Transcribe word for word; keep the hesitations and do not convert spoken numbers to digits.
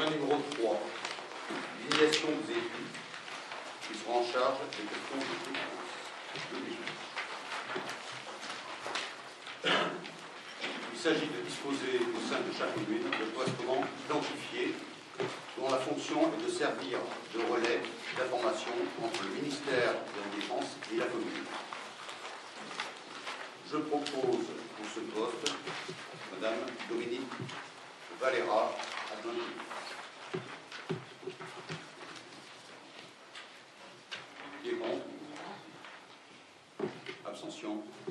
Point numéro trois. L'immunitation des élus qui seront en charge des questions de défense. Il s'agit de disposer au sein de chaque commune de correspondants identifiés dont la fonction est de servir de relais d'information entre le ministère de la Défense et la commune. Je propose pour ce poste Madame Dominique Valera, adjointe. Qui est contre? Abstention.